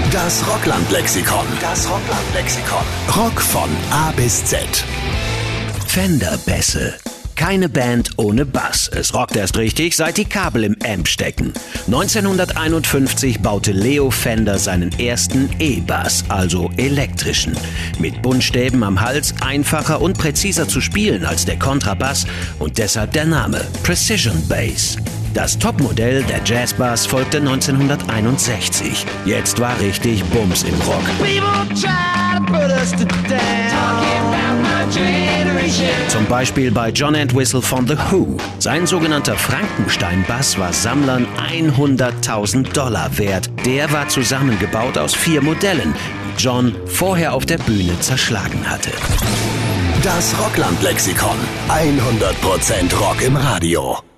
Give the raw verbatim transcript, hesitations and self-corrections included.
Das Rockland-Lexikon. Das Rockland-Lexikon. Rock von A bis Z. Fender-Bässe. Keine Band ohne Bass. Es rockt erst richtig, seit die Kabel im Amp stecken. neunzehnhunderteinundfünfzig baute Leo Fender seinen ersten E-Bass, also elektrischen. Mit Buntstäben am Hals, einfacher und präziser zu spielen als der Kontrabass und deshalb der Name Precision Bass. Das Topmodell, der Jazzbass, folgte neunzehnhunderteinundsechzig. Jetzt war richtig Bums im Rock. Zum Beispiel bei John Entwistle von The Who. Sein sogenannter Frankenstein-Bass war Sammlern hunderttausend Dollar wert. Der war zusammengebaut aus vier Modellen, die John vorher auf der Bühne zerschlagen hatte. Das Rockland-Lexikon. hundert Prozent Rock im Radio.